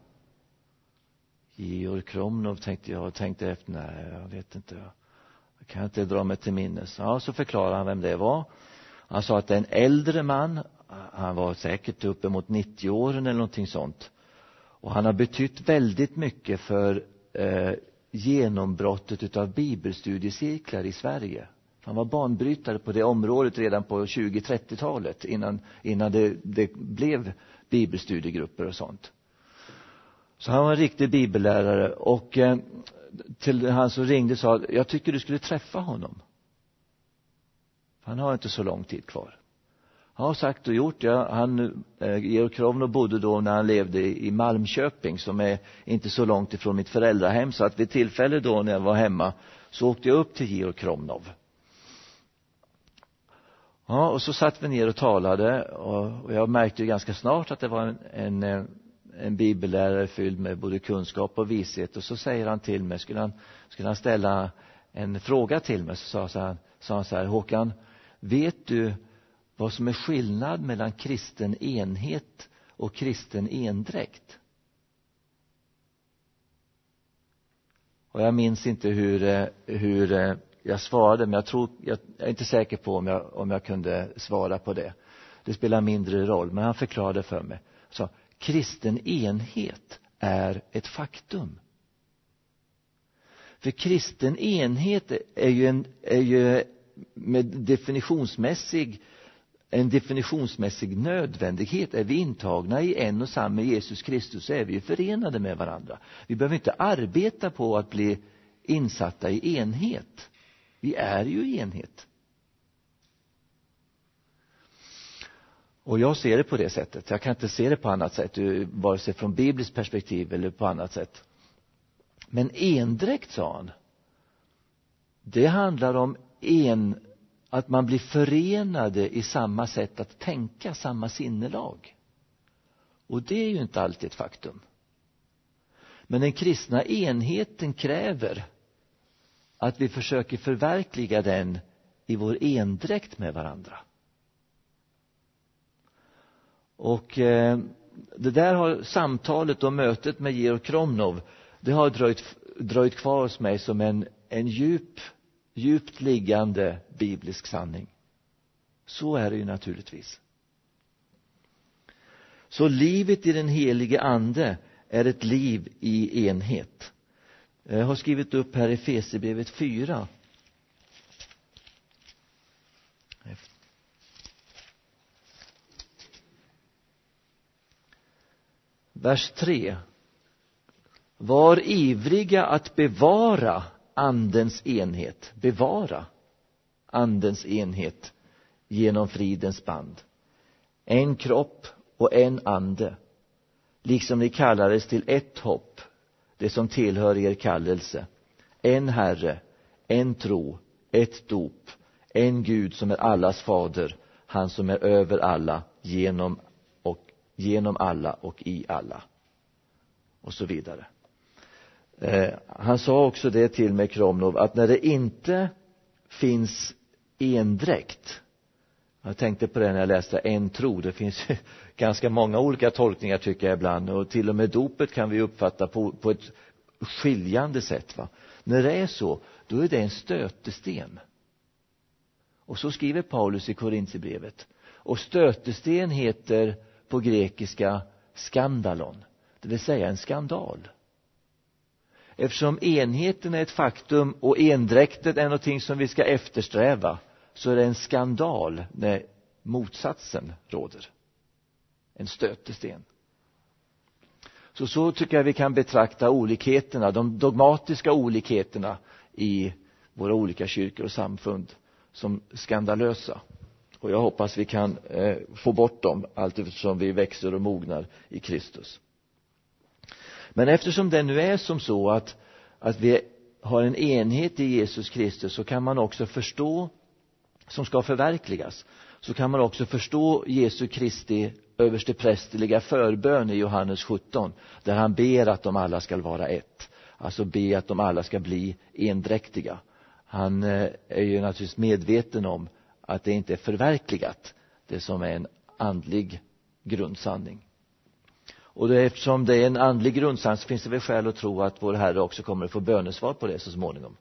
Georg Kromnov tänkte efter, nej jag vet inte. Jag kan inte dra mig till minnes. Ja, så förklarade han vem det var. Han sa att det är en äldre man. Han var säkert uppemot 90 år eller någonting sånt. Och han har betytt väldigt mycket för genombrottet utav bibelstudiecirklar i Sverige. Han var banbrytare på det området redan på 20-30-talet innan det blev bibelstudiegrupper och sånt. Så han var en riktig bibellärare, och till han som ringde sa: jag tycker du skulle träffa honom. Han har inte så lång tid kvar. Han har sagt och gjort. Georg Kromnov bodde då när han levde i Malmköping, som är inte så långt ifrån mitt föräldrahem. Så att vid tillfälle då när jag var hemma så åkte jag upp till Georg Kromnov. Ja, och så satt vi ner och talade, och jag märkte ju ganska snart att det var en bibellärare fylld med både kunskap och vishet. Och så säger han till mig, skulle han ställa en fråga till mig, så sa han så här: Håkan, vet du vad som är skillnad mellan kristen enhet och kristen endräkt? Och jag minns inte hur jag svarade, men jag är inte säker på om jag kunde svara på det. Det spelar mindre roll, men han förklarade för mig. Så kristen enhet är ett faktum. För kristen enhet är ju med en definitionsmässig nödvändighet. Är vi intagna i en och samma Jesus Kristus, så är vi förenade med varandra. Vi behöver inte arbeta på att bli insatta i enhet. Vi är ju i enhet. Och jag ser det på det sättet. Jag kan inte se det på annat sätt, vare sig från bibliskt perspektiv eller på annat sätt. Men endräkt, sa han, det handlar om att man blir förenade i samma sätt att tänka, samma sinnelag. Och det är ju inte alltid ett faktum. Men den kristna enheten kräver att vi försöker förverkliga den i vår endräkt med varandra. Och det där har samtalet och mötet med Georg Kromnov, det har dröjt kvar hos mig som en djupt liggande biblisk sanning. Så är det ju naturligtvis. Så livet i den helige ande är ett liv i enhet. Jag har skrivit upp här i Efesierbrevet 4. Vers 3. Var ivriga att bevara andens enhet. Bevara andens enhet genom fridens band. En kropp och en ande. Liksom ni kallades till ett hopp, det som tillhör er kallelse. En Herre, en tro, ett dop, en Gud som är allas fader, han som är över alla, genom alla och i alla. Och så vidare. Han sa också det till mig, Kromnov, att när det inte finns endräkt, jag tänkte på det när jag läste en tro, det finns ganska många olika tolkningar tycker jag ibland, och till och med dopet kan vi uppfatta på ett skiljande sätt, va? När det är så, då är det en stötesten. Och så skriver Paulus i Korinthierbrevet. Och stötesten heter på grekiska skandalon, det vill säga en skandal. Eftersom enheten är ett faktum och endräktet är någonting som vi ska eftersträva, så är det en skandal när motsatsen råder. En stötesten. Så tycker jag vi kan betrakta olikheterna, de dogmatiska olikheterna i våra olika kyrkor och samfund som skandalösa. Och jag hoppas vi kan få bort dem allt eftersom vi växer och mognar i Kristus. Men eftersom det nu är som så att vi har en enhet i Jesus Kristus, så kan man också förstå, som ska förverkligas, så kan man också förstå Jesu Kristi översteprästerliga förbön i Johannes 17, där han ber att de alla ska vara ett. Alltså be att de alla ska bli endräktiga. Han är ju naturligtvis medveten om att det inte är förverkligat, det som är en andlig grundsanning. Och eftersom det är en andlig grundsanning, så finns det väl skäl att tro att vår Herre också kommer att få bönesvar på det så småningom.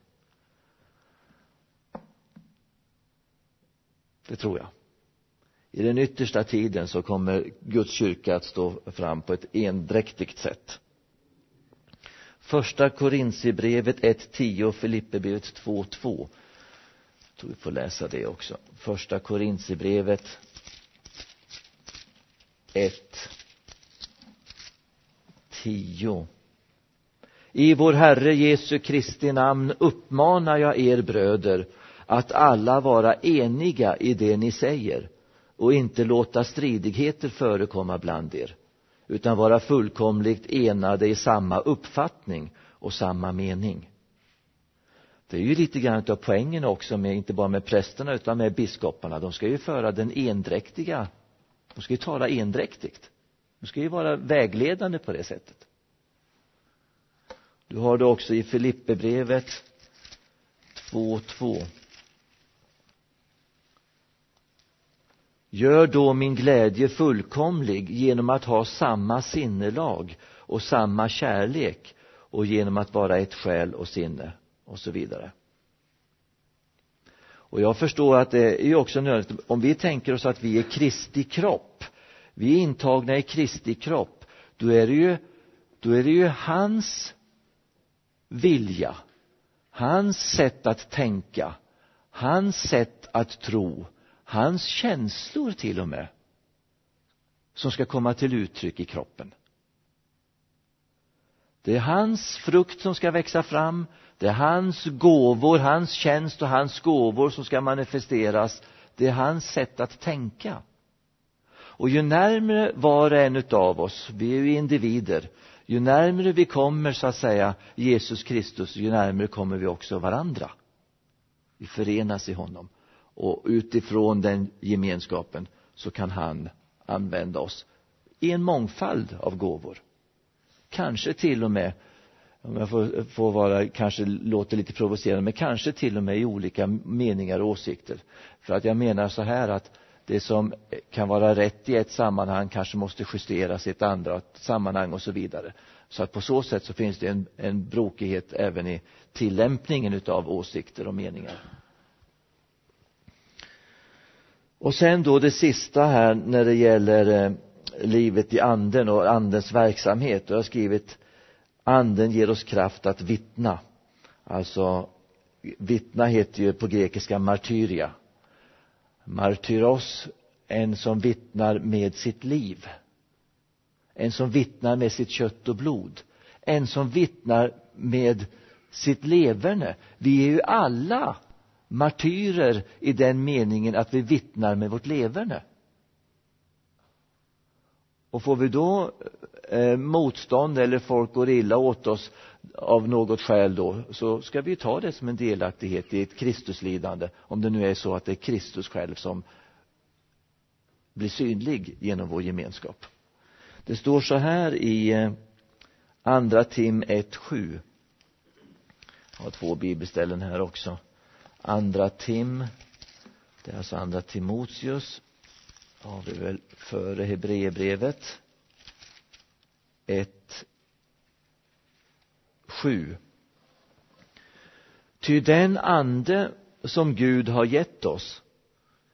Det tror jag. I den yttersta tiden så kommer Guds kyrka att stå fram på ett endräktigt sätt. Första Korinthierbrevet 1:10 och Filipperbrevet 2:2. Jag tror vi får läsa det också. Första Korinthierbrevet 1:10. I vår Herre Jesu Kristi namn uppmanar jag er bröder att alla vara eniga i det ni säger och inte låta stridigheter förekomma bland er, utan vara fullkomligt enade i samma uppfattning och samma mening. Det är ju lite grann av poängen också med, inte bara med prästerna utan med biskoparna. De ska ju föra den endräktiga, de ska ju tala endräktigt. De ska ju vara vägledande på det sättet. Du har det också i Filipperbrevet 2:2. Gör då min glädje fullkomlig genom att ha samma sinnelag och samma kärlek och genom att vara ett själ och sinne och så vidare. Och jag förstår att det är också nödvändigt, om vi tänker oss att vi är Kristi kropp, vi är intagna i Kristi kropp, då är det ju hans vilja, hans sätt att tänka, hans sätt att tro, hans känslor till och med, som ska komma till uttryck i kroppen. Det är hans frukt som ska växa fram, det är hans gåvor, hans tjänst och hans gåvor som ska manifesteras. Det är hans sätt att tänka. Och ju närmare var och en utav oss, vi är ju individer, ju närmare vi kommer så att säga Jesus Kristus, ju närmare kommer vi också varandra. Vi förenas i honom. Och utifrån den gemenskapen så kan han använda oss i en mångfald av gåvor. Kanske till och med, om jag får vara, kanske låter lite provocerande, men kanske till och med i olika meningar och åsikter. För att jag menar så här att det som kan vara rätt i ett sammanhang kanske måste justeras i ett annat sammanhang och så vidare. Så att på så sätt så finns det en brokighet även i tillämpningen utav åsikter och meningar. Och sen då det sista här när det gäller livet i anden och andens verksamhet. Jag har skrivit: anden ger oss kraft att vittna. Alltså vittna heter ju på grekiska martyria. Martyros, en som vittnar med sitt liv. En som vittnar med sitt kött och blod. En som vittnar med sitt leverne. Vi är ju alla martyrer i den meningen att vi vittnar med vårt leverne. Och får vi då motstånd eller folk går illa åt oss av något skäl då, så ska vi ta det som en delaktighet i ett Kristuslidande, om det nu är så att det är Kristus själv som blir synlig genom vår gemenskap. Det står så här i andra Tim 1:7. Jag har 2 bibelställen här också. Andra Tim, det är alltså andra Timoteus, har vi väl före Hebreerbrevet 1:7. Ty den ande som Gud har gett oss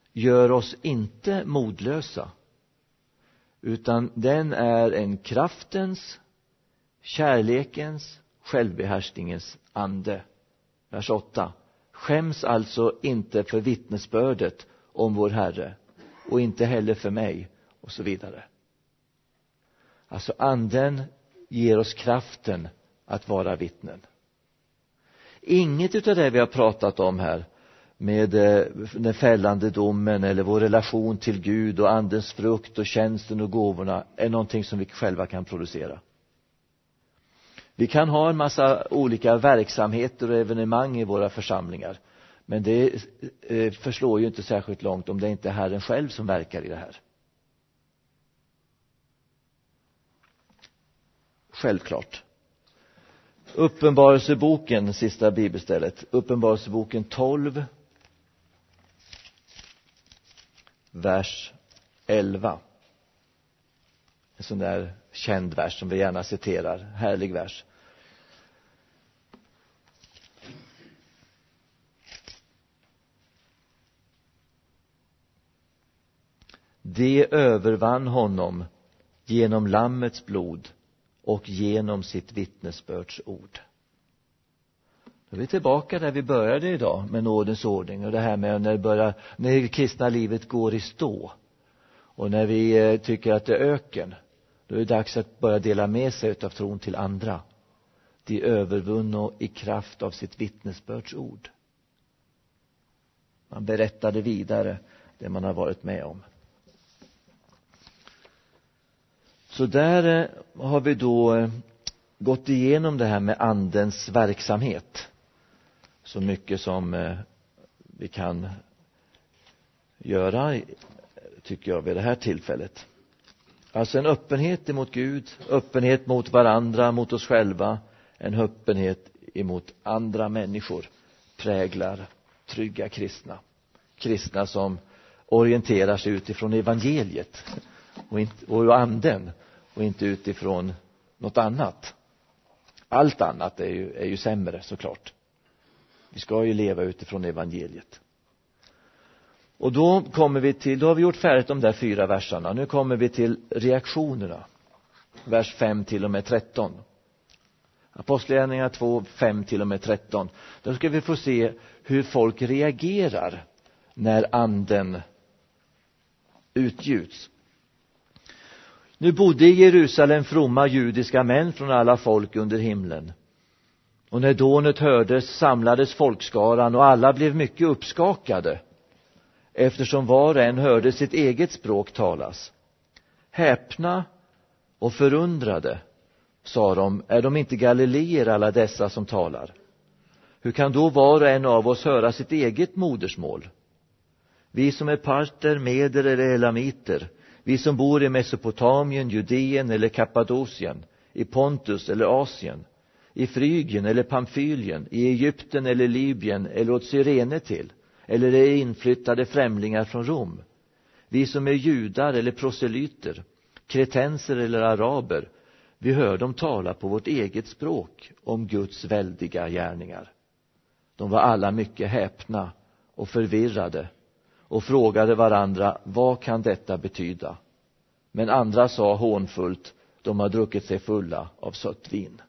gör oss inte modlösa, utan den är en kraftens, kärlekens, självbehärskningens ande. Vers 8. Skäms alltså inte för vittnesbördet om vår Herre, och inte heller för mig, och så vidare. Alltså anden ger oss kraften att vara vittnen. Inget utav det vi har pratat om här med den fällande domen eller vår relation till Gud och andens frukt och tjänsten och gåvorna är någonting som vi själva kan producera. Vi kan ha en massa olika verksamheter och evenemang i våra församlingar, men det förslår ju inte särskilt långt om det inte är Herren själv som verkar i det här. Självklart. Uppenbarelseboken, sista bibelstället. Uppenbarelseboken 12, vers 11. En sån där känd vers som vi gärna citerar. Härlig vers. De övervann honom genom lammets blod och genom sitt vittnesbörds ord. Då är vi tillbaka där vi började idag med nådens ordning och det här med när det kristna livet går i stå och när vi tycker att det är öken, då är det dags att börja dela med sig av tron till andra. De övervunno i kraft av sitt vittnesbörds ord. Man berättade vidare det man har varit med om. Så där har vi då gått igenom det här med andens verksamhet. Så mycket som vi kan göra, tycker jag, vid det här tillfället. Alltså en öppenhet emot Gud, öppenhet mot varandra, mot oss själva. En öppenhet emot andra människor präglar trygga kristna. Kristna som orienterar sig utifrån evangeliet och anden och inte utifrån något annat. Allt annat är ju sämre, såklart. Vi ska ju leva utifrån evangeliet. Och då har vi gjort färdigt de där 4 verserna. Nu kommer vi till reaktionerna. Vers 5 till och med 13. Apostlagärningarna 2, 5 till och med 13. Då ska vi få se hur folk reagerar när anden utgjuts. Nu bodde i Jerusalem fromma judiska män från alla folk under himlen. Och när dånet hördes samlades folkskaran och alla blev mycket uppskakade, eftersom var och en hörde sitt eget språk talas. Häpna och förundrade, sa de, är de inte galileer alla dessa som talar? Hur kan då var och en av oss höra sitt eget modersmål? Vi som är parter, meder eller elamiter, vi som bor i Mesopotamien, Judeen eller Kappadokien, i Pontus eller Asien, i Frygien eller Pamfylien, i Egypten eller Libyen eller åt Cyrene till, eller är inflyttade främlingar från Rom. Vi som är judar eller proselyter, kretenser eller araber, vi hör dem tala på vårt eget språk om Guds väldiga gärningar. De var alla mycket häpna och förvirrade och frågade varandra, vad kan detta betyda? Men andra sa hånfullt, de har druckit sig fulla av sött vin.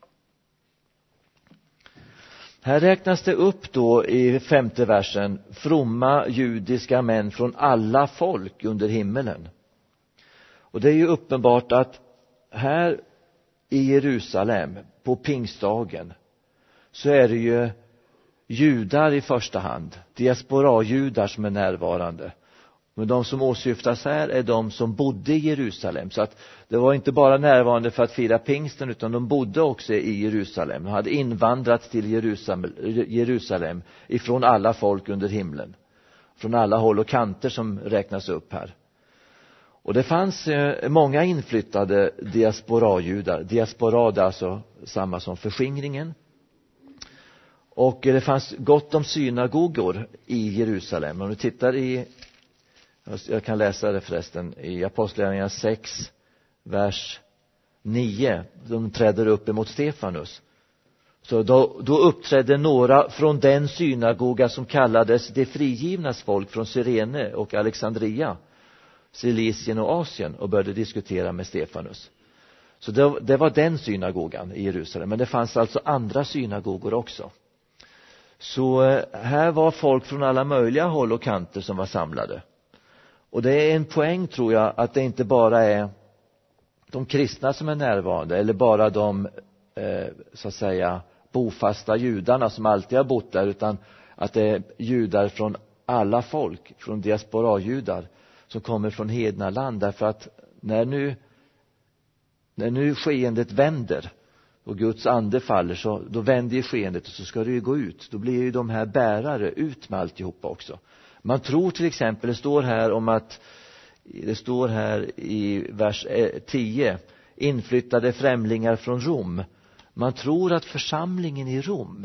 Här räknas det upp då i 5:e versen fromma judiska män från alla folk under himmelen. Och det är ju uppenbart att här i Jerusalem på pingstdagen så är det ju judar i första hand, diaspora-judar som är närvarande. Men de som åsyftas här är de som bodde i Jerusalem. Så att det var inte bara närvarande för att fira pingsten, utan de bodde också i Jerusalem. De hade invandrat till Jerusalem ifrån alla folk under himlen. Från alla håll och kanter som räknas upp här. Och det fanns många inflyttade diaspora-judar. Diaspora är alltså samma som förskingringen. Och det fanns gott om synagogor i Jerusalem. Om du tittar jag kan läsa det förresten, i Apostlagärningarna 6, vers 9. De träder upp emot Stefanus. Så då uppträdde några från den synagoga som kallades det frigivnas folk från Cyrene och Alexandria, Cilicien och Asien, och började diskutera med Stefanus. Så det var den synagogan i Jerusalem. Men det fanns alltså andra synagogor också. Så här var folk från alla möjliga håll och kanter som var samlade. Och det är en poäng, tror jag, att det inte bara är de kristna som är närvarande, eller bara de så att säga bofasta judarna som alltid har bott där, utan att det är judar från alla folk, från diasporajudar som kommer från hedna land. Därför att när nu skeendet vänder och Guds ande faller, så då vänder ju skeendet, och så ska det ju gå ut. Då blir ju de här bärare ut med alltihopa också. Man tror till exempel, det står här i vers 10, inflyttade främlingar från Rom. Man tror att församlingen i Rom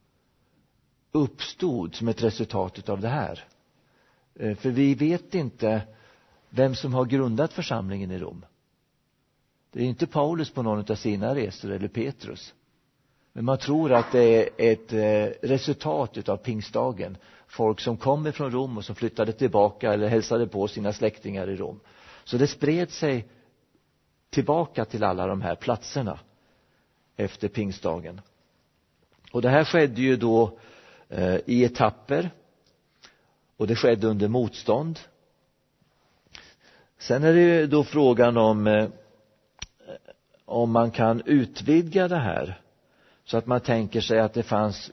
uppstod som ett resultat av det här. För vi vet inte vem som har grundat församlingen i Rom. Det är inte Paulus på någon av sina resor, eller Petrus. Men man tror att det är ett resultat av pingstdagen. Folk som kommer från Rom och som flyttade tillbaka eller hälsade på sina släktingar i Rom. Så det spred sig tillbaka till alla de här platserna efter pingstdagen. Och det här skedde ju då i etapper. Och det skedde under motstånd. Sen är det ju då frågan om man kan utvidga det här. Så att man tänker sig att det fanns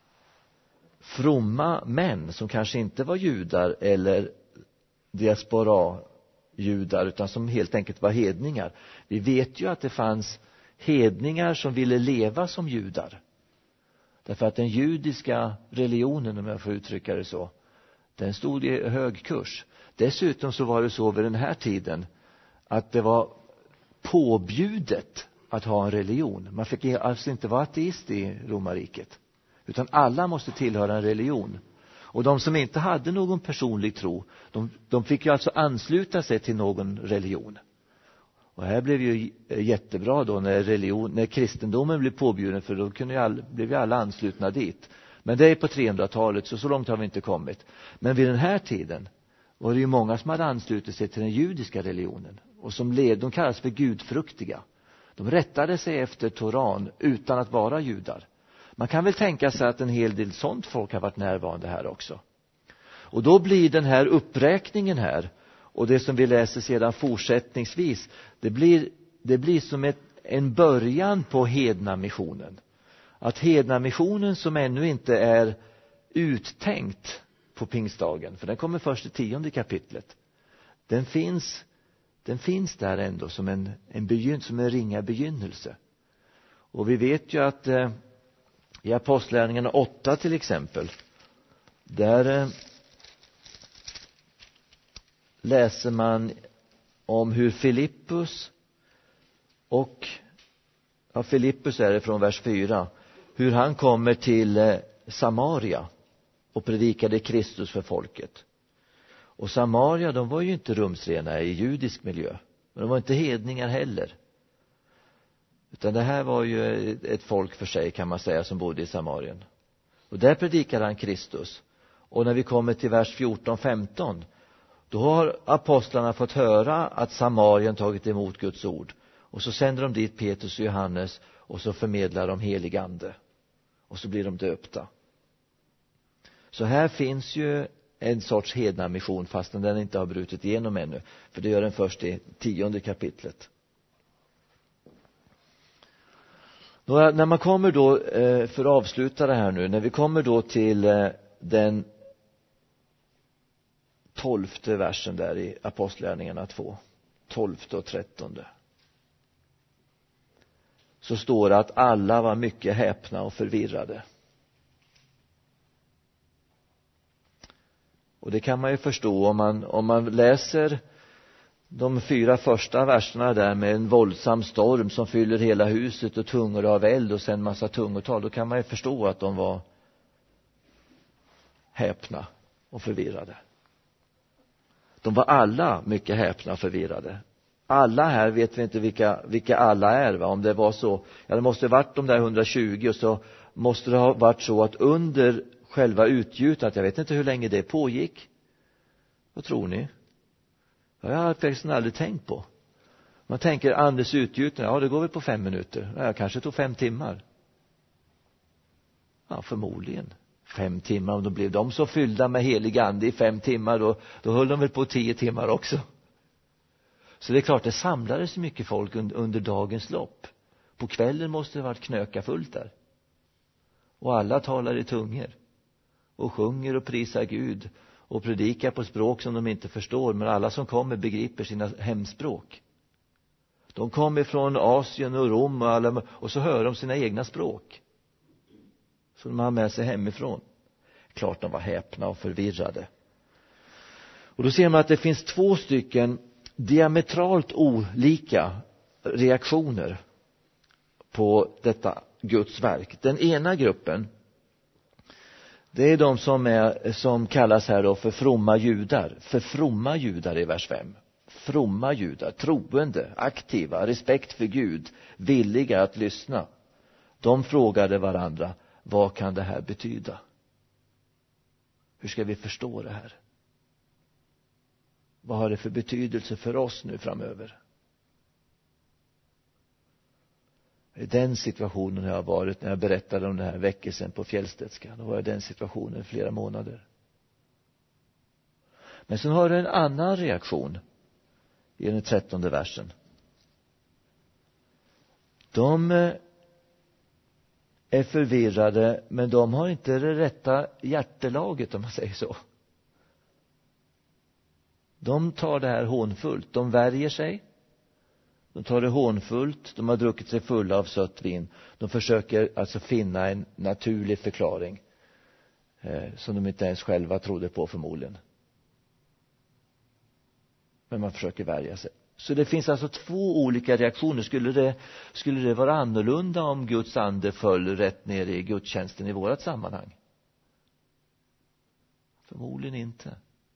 fromma män som kanske inte var judar eller diaspora-judar, utan som helt enkelt var hedningar. Vi vet ju att det fanns hedningar som ville leva som judar. Därför att den judiska religionen, om jag får uttrycka det så, den stod i hög kurs. Dessutom så var det så vid den här tiden att det var påbjudet att ha en religion. Man fick alltså inte vara ateist i romarriket, utan alla måste tillhöra en religion. Och de som inte hade någon personlig tro, de fick ju alltså ansluta sig till någon religion. Och här blev ju jättebra då när kristendomen blev påbjuden, för då blev ju alla anslutna dit. Men det är på 300-talet, så långt har vi inte kommit. Men vid den här tiden var det ju många som hade anslutit sig till den judiska religionen. Och de kallas för gudfruktiga. De rättade sig efter Toran utan att vara judar. Man kan väl tänka sig att en hel del sånt folk har varit närvarande här också. Och då blir den här uppräkningen här, och det som vi läser sedan fortsättningsvis, det blir som en början på hednamissionen. Att hednamissionen, som ännu inte är uttänkt på pingstdagen, för den kommer först i 10:e kapitlet, den finns där ändå som en ringa begynnelse. Och vi vet ju att i Apostlagärningarna 8 till exempel, där läser man om hur Filippus är det från vers 4, hur han kommer till Samaria och predikade Kristus för folket. Och Samaria, de var ju inte rumsrena i judisk miljö, men de var inte hedningar heller. Utan det här var ju ett folk för sig, kan man säga, som bodde i Samarien. Och där predikade han Kristus. Och när vi kommer till vers 14-15, då har apostlarna fått höra att Samarien tagit emot Guds ord. Och så sänder de dit Petrus och Johannes, och så förmedlar de helig ande. Och så blir de döpta. Så här finns ju en sorts hednamission, fastän den inte har brutit igenom ännu. För det gör den först i 10:e kapitlet. När man kommer då, för att avsluta det här nu, när vi kommer då till den 12:e versen där i Apostlagärningarna 2, 12:e och 13:e, så står det att alla var mycket häpna och förvirrade. Och det kan man ju förstå om man läser de 4 första verserna där med en våldsam storm som fyller hela huset och tungor av eld och sen massa tungotal. Då kan man ju förstå att de var häpna och förvirrade. De var alla mycket häpna och förvirrade. alla här vet vi inte vilka alla är, va? Om det var så, ja, det måste ha varit de där 120, och så måste det ha varit så att under själva utgjutandet, jag vet inte hur länge det pågick. Vad tror ni? Jag har faktiskt aldrig tänkt på. Man tänker Anders utgjutande, ja det går väl på 5 minuter. Ja, kanske tog 5 timmar. Ja, förmodligen 5 timmar. Om då blev de så fyllda med helig ande i 5 timmar, då höll de väl på 10 timmar också. Så det är klart, det samlades mycket folk under dagens lopp. På kvällen måste det ha varit knöka fullt där. Och alla talar i tungor. Och sjunger och prisar Gud. Och predikar på språk som de inte förstår. Men alla som kommer begriper sina hemspråk. De kommer från Asien och Rom och så hör de sina egna språk. Så de har med sig hemifrån. Klart de var häpna och förvirrade. Och då ser man att det finns 2 stycken diametralt olika reaktioner på detta Guds verk. Den ena gruppen, det är de som kallas här då för fromma judar. För fromma judar i vers 5. Fromma judar, troende, aktiva, respekt för Gud, villiga att lyssna. De frågade varandra, vad kan det här betyda? Hur ska vi förstå det här? Vad har det för betydelse för oss nu framöver? I den situationen har jag varit när jag berättade om den här väckelsen på Fjällstedtska. Då var jag i den situationen i flera månader. Men sen har du en annan reaktion i den 13:e versen. De är förvirrade, men de har inte det rätta hjärtelaget, om man säger så. De tar det här hånfullt. De värjer sig. De tar det hånfullt. De har druckit sig fulla av sött vin. De försöker alltså finna en naturlig förklaring som de inte ens själva trodde på förmodligen. Men man försöker värja sig. Så det finns alltså 2 olika reaktioner. Skulle det vara annorlunda om Guds ande föll rätt ner i gudstjänsten i vårat sammanhang? Förmodligen inte.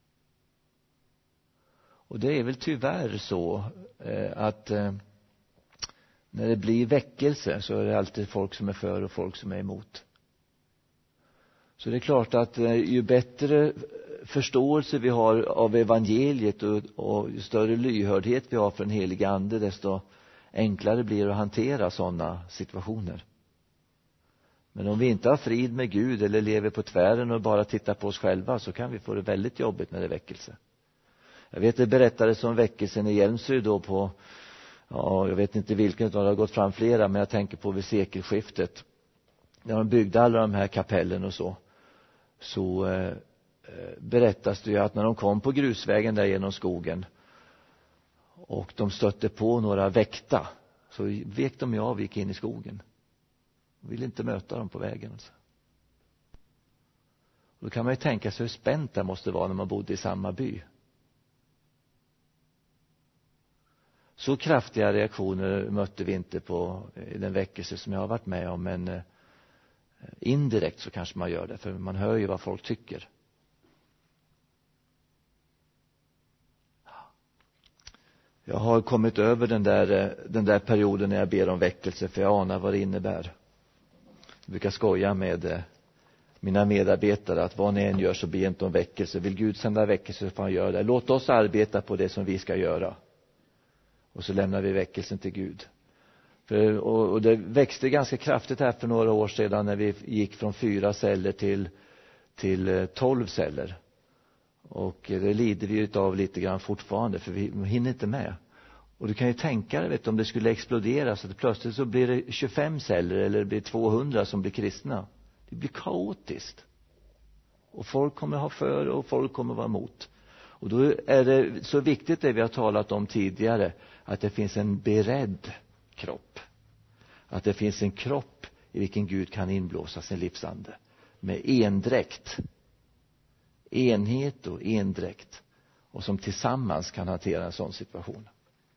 Och det är väl tyvärr så att när det blir väckelse så är det alltid folk som är för och folk som är emot. Så det är klart att ju bättre förståelse vi har av evangeliet och ju större lyhördhet vi har för den heliga ande, desto enklare blir det att hantera sådana situationer. Men om vi inte har frid med Gud eller lever på tvären och bara tittar på oss själva, så kan vi få det väldigt jobbigt när det är väckelse. Jag vet, det berättades om väckelsen i Hjälmsryd då på, ja, jag vet inte vilken, det har gått fram flera, men jag tänker på vid sekelskiftet. När de byggde alla de här kapellen och så berättas det ju att när de kom på grusvägen där genom skogen och de stötte på några väkta, så vek de av och gick in i skogen. De ville inte möta dem på vägen. Alltså. Då kan man ju tänka sig hur spänt det måste vara när man bodde i samma by. Så kraftiga reaktioner mötte vi inte i den väckelse som jag har varit med om, men indirekt så kanske man gör det, för man hör ju vad folk tycker. Jag har kommit över den där perioden när jag ber om väckelse, för jag anar vad det innebär. Jag brukar skoja med mina medarbetare att vad ni än gör så be inte om väckelse. Vill Gud sända väckelse så får han göra det. Låt oss arbeta på det som vi ska göra. Och så lämnar vi väckelsen till Gud. Och det växte ganska kraftigt här för några år sedan när vi gick från 4 celler till 12 celler. Och det lider vi av lite grann fortfarande, för vi hinner inte med. Och du kan ju tänka dig, om det skulle explodera så att plötsligt så blir det 25 celler eller det blir 200 som blir kristna. Det blir kaotiskt. Och folk kommer ha för och folk kommer vara emot. Och då är det så viktigt det vi har talat om tidigare, att det finns en beredd kropp. Att det finns en kropp i vilken Gud kan inblåsa sin livsande. Med endräkt. Enhet och endräkt. Och som tillsammans kan hantera en sån situation.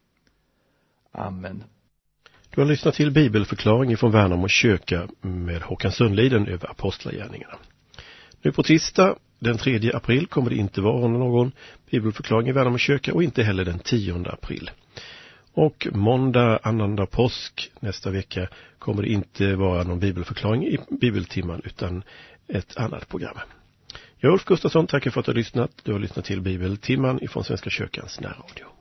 Amen. Du har lyssnat till bibelförklaring från Värnamo kyrka med Håkan Sundliden över apostlagärningarna. Nu på tisdag den 3 april kommer det inte vara någon bibelförklaring i Värnamo kyrka, och inte heller den 10 april. Och måndag, annandag påsk nästa vecka kommer det inte vara någon bibelförklaring i bibeltimman utan ett annat program. Jag är Ulf Gustafsson, tackar för att du har lyssnat. Du har lyssnat till Bibeltimman ifrån Svenska kyrkans närradio.